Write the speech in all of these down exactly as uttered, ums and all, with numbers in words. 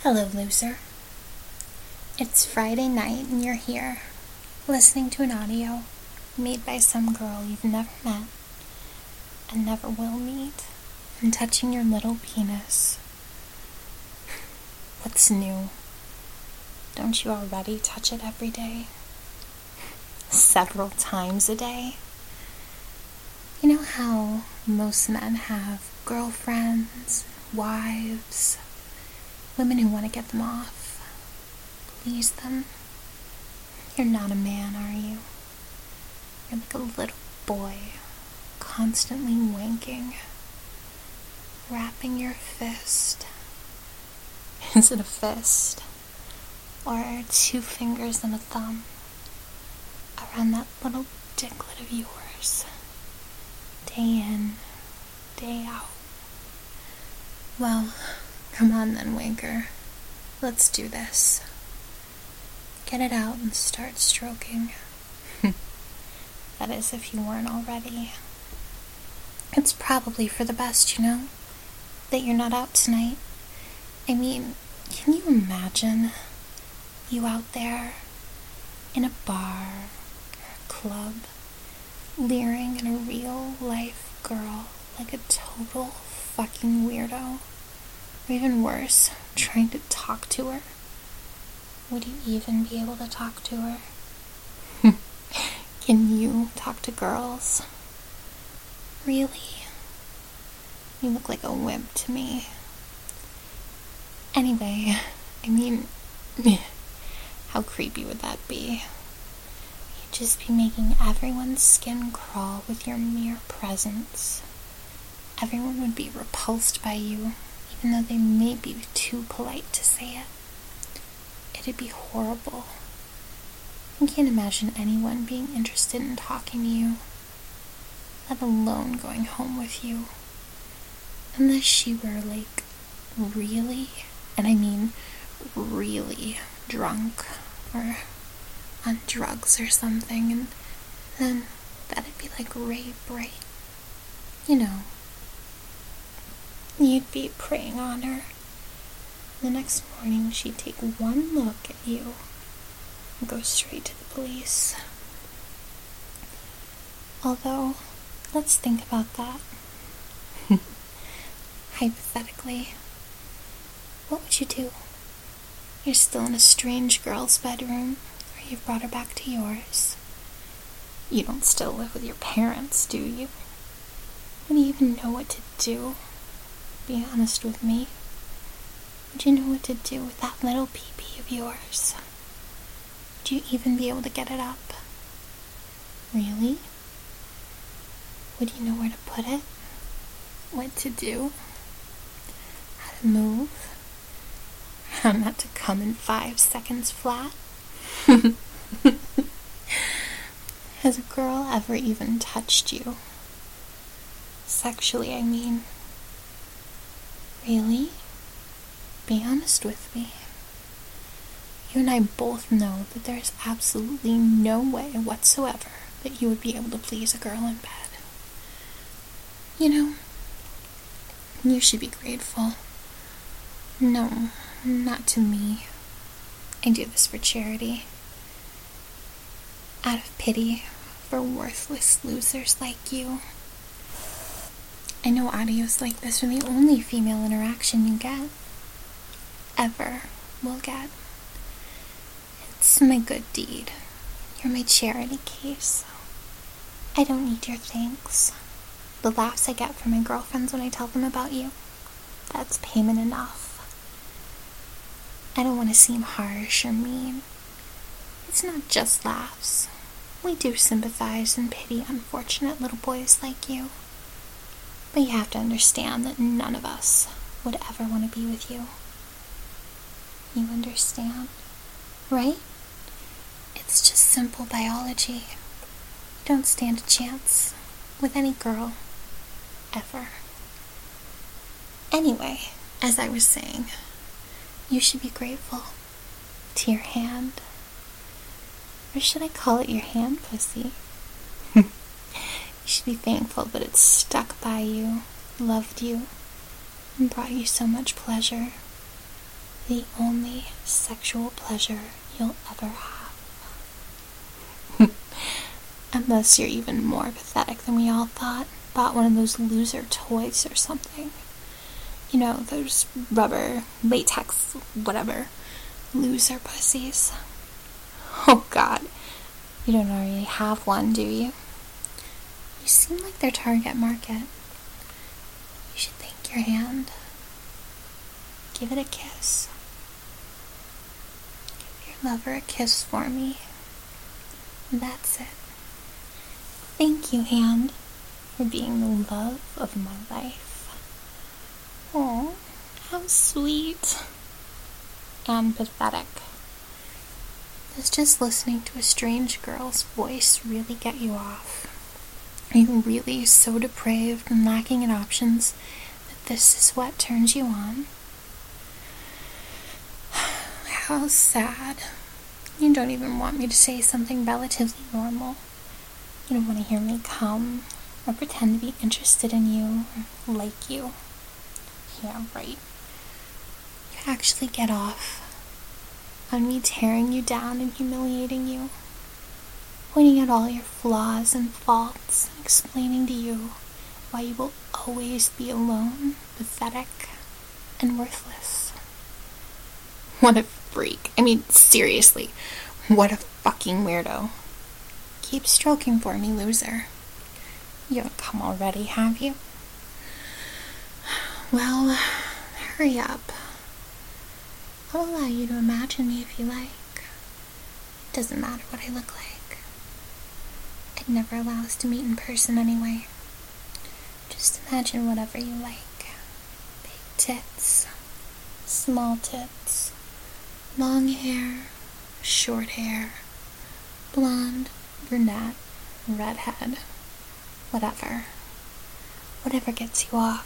Hello, loser. It's Friday night and you're here, listening to an audio made by some girl you've never met and never will meet, and touching your little penis. What's new? Don't you already touch it every day? Several times a day? You know how most men have girlfriends, wives, women who want to get them off, please them? You're not a man, are you? You're like a little boy, constantly wanking, wrapping your fist. Is it a fist? Or two fingers and a thumb around that little dicklet of yours, day in, day out? Well, come on then, wanker. Let's do this. Get it out and start stroking. That is, if you weren't already. It's probably for the best, you know, that you're not out tonight. I mean, can you imagine you out there in a bar or a club, leering at a real-life girl like a total fucking weirdo? Or even worse, trying to talk to her? Would you even be able to talk to her? Can you talk to girls? Really? You look like a wimp to me. Anyway, I mean, how creepy would that be? You'd just be making everyone's skin crawl with your mere presence. Everyone would be repulsed by you, even though they may be too polite to say it. It'd be horrible. I can't imagine anyone being interested in talking to you, let alone going home with you, unless she were, like, really, and I mean really drunk, or on drugs or something, and then that'd be like rape, right? You know. You'd be preying on her. The next morning, she'd take one look at you and go straight to the police. Although, let's think about that. Hypothetically, what would you do? You're still in a strange girl's bedroom, or you've brought her back to yours. You don't still live with your parents, do you? Would you even know what to do? Be honest with me. Would you know what to do with that little pee-pee of yours? Would you even be able to get it up? Really? Would you know where to put it? What to do? How to move? How not to come in five seconds flat? Has a girl ever even touched you? Sexually, I mean. Really? Be honest with me. You and I both know that there is absolutely no way whatsoever that you would be able to please a girl in bed. You know, you should be grateful. No, not to me. I do this for charity. Out of pity for worthless losers like you. I know audios like this are the only female interaction you get. Ever will get. It's my good deed. You're my charity case. I don't need your thanks. The laughs I get from my girlfriends when I tell them about you, that's payment enough. I don't want to seem harsh or mean. It's not just laughs. We do sympathize and pity unfortunate little boys like you. But you have to understand that none of us would ever want to be with you. You understand, right? It's just simple biology. You don't stand a chance with any girl, ever. Anyway, as I was saying, you should be grateful to your hand. Or should I call it your hand, pussy? You should be thankful that it stuck by you, loved you, and brought you so much pleasure. the only sexual pleasure you'll ever have. Unless you're even more pathetic than we all thought. Bought one of those loser toys or something. You know, those rubber, latex, whatever, loser pussies. Oh God, you don't already have one, do you? You seem like their target market. You should thank your hand. Give it a kiss. Give your lover a kiss for me. That's it. Thank you, hand, for being the love of my life. Oh, how sweet. And pathetic. Does just listening to a strange girl's voice really get you off? Are you really so depraved and lacking in options that this is what turns you on? How sad. You don't even want me to say something relatively normal. You don't want to hear me come or pretend to be interested in you or like you. Yeah, right. You actually get off on me tearing you down and humiliating you, pointing out all your flaws and faults and explaining to you why you will always be alone, pathetic, and worthless. What a freak. I mean, seriously, what a fucking weirdo. Keep stroking for me, loser. You haven't come already, have you? Well, hurry up. I'll allow you to imagine me if you like. It doesn't matter what I look like. I'd never allow us to meet in person anyway. Just imagine whatever you like. Big tits, small tits, long hair, short hair, blonde, brunette, redhead, whatever. Whatever gets you off.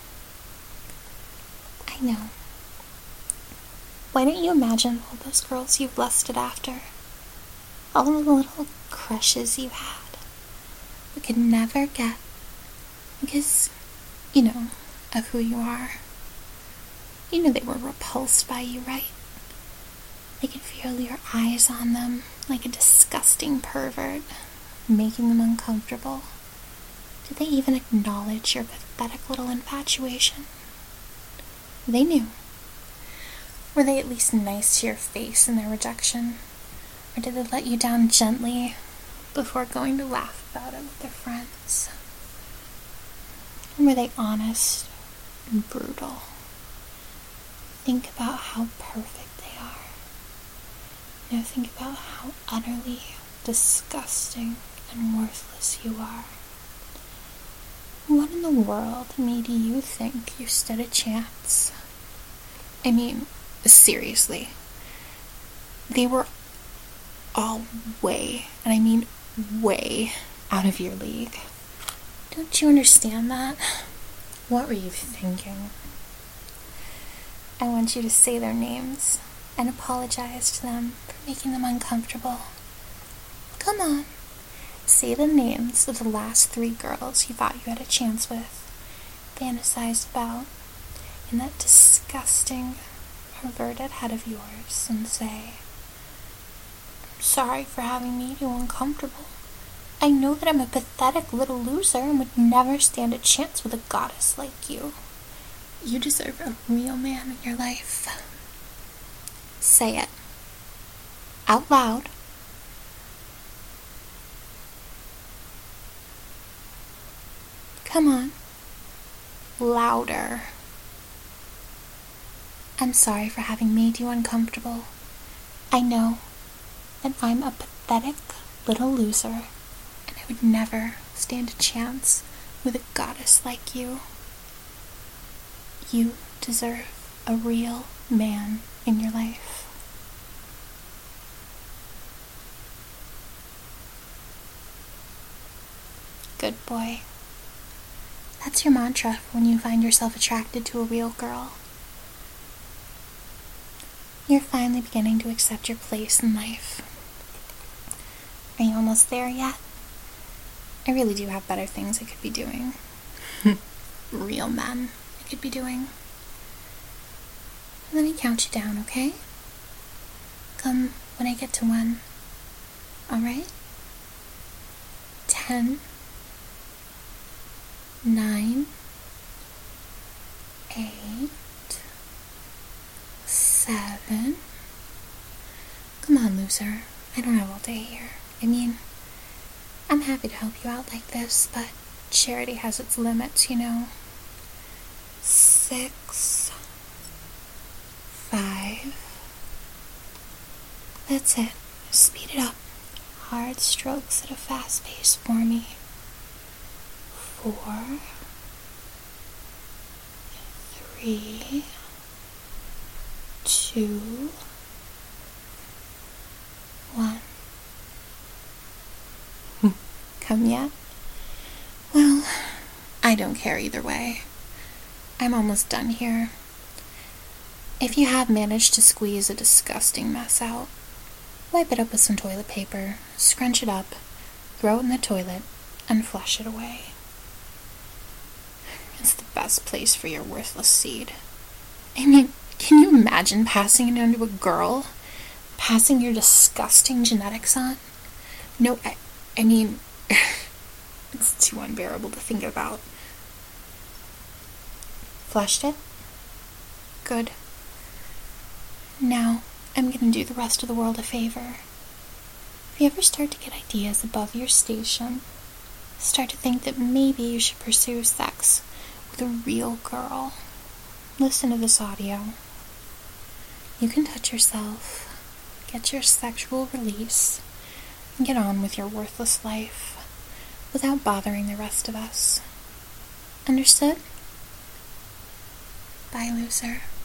I know. Why don't you imagine all those girls you've lusted after? All the little crushes you had, but could never get because, you know, of who you are. You know they were repulsed by you, right? They could feel your eyes on them like a disgusting pervert, making them uncomfortable. Did they even acknowledge your pathetic little infatuation? They knew. Were they at least nice to your face in their rejection? Or did they let you down gently before going to laugh about it with their friends? And were they honest and brutal? Think about how perfect they are. Now think about how utterly disgusting and worthless you are. What in the world made you think you stood a chance? I mean, seriously. They were all way, and I mean way, out of your league. Don't you understand that? What were you thinking? I want you to say their names and apologize to them for making them uncomfortable. Come on. Say the names of the last three girls you thought you had a chance with, fantasized about, in that disgusting, perverted head of yours, and say, I'm sorry for having made you uncomfortable. I know that I'm a pathetic little loser and would never stand a chance with a goddess like you. You deserve a real man in your life. Say it. Out loud. Come on. Louder. I'm sorry for having made you uncomfortable. I know that I'm a pathetic little loser, and I would never stand a chance with a goddess like you. You deserve a real man in your life. Good boy. That's your mantra when you find yourself attracted to a real girl. You're finally beginning to accept your place in life. Are you almost there yet? I really do have better things I could be doing. Real men I could be doing. Let me count you down, okay? Come when I get to one. Alright? Ten. Nine. Eight. Seven. Come on, loser. I don't have all day here. I mean, I'm happy to help you out like this, but charity has its limits, you know. Six. Five. That's it. Speed it up. Hard strokes at a fast pace for me. Four. Three. Two. One. Come yet? Well, I don't care either way. I'm almost done here. If you have managed to squeeze a disgusting mess out, wipe it up with some toilet paper, scrunch it up, throw it in the toilet, and flush it away. It's the best place for your worthless seed. I mean, can you imagine passing it on to a girl? Passing your disgusting genetics on? No, I, I mean, it's too unbearable to think about. Flushed it? Good. Now, I'm gonna do the rest of the world a favor. If you ever start to get ideas above your station, start to think that maybe you should pursue sex with a real girl, listen to this audio. You can touch yourself, get your sexual release, and get on with your worthless life without bothering the rest of us. Understood? Bye, loser.